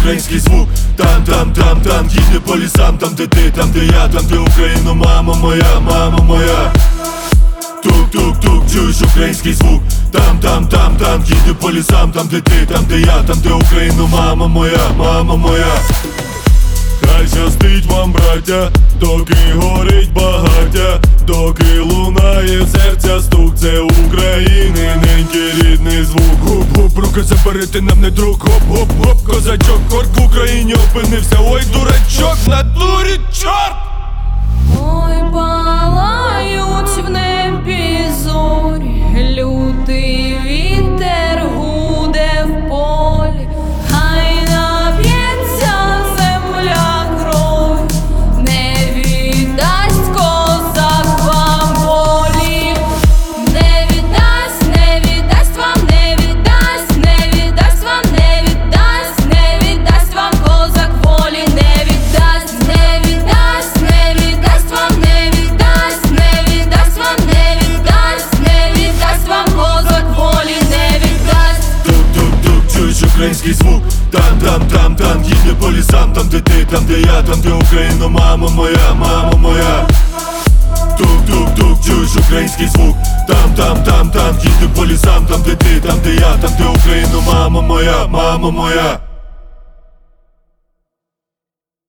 український звук. Там, їде по лісам, там де ти, там де я, там де Україна, мама моя, мама моя. Тук-тук-тук, чуєш український звук. Там, їде по лісам, там де ти, там де я, там де Україна, мама моя, мама моя. Хай щастить вам, браття, доки горить багаття, доки лунає серця стук, це України, ненький рідний звук. Гоп-гоп, руки заберете, нам не друг, гоп-гоп-гоп, козачок, корк в Україні опинився, ой, дурачок, в натурі чорт! Ой, палають в небі зорі, лютий вітер гуде в полі, хай нап'ється земля кров'ю, не віддасть козак вам волі. Не віддасть, не віддасть вам, не віддасть, не віддасть вам, не віддасть, не віддасть вам козак волі, не віддасть, не віддасть, не віддасть вам, не віддасть, не віддасть вам, не віддасть, не віддасть вам козак волі, не віддасть. Тук-тук-тук, чуєш український звук. Там, їде по лісам, там де ти, там де я, там де Україна, мама моя, мама моя. Тук-тук-тук, чуєш український звук. Там, їде по лісам, там де ти, там де я, там де Україна, мама моя, мама моя.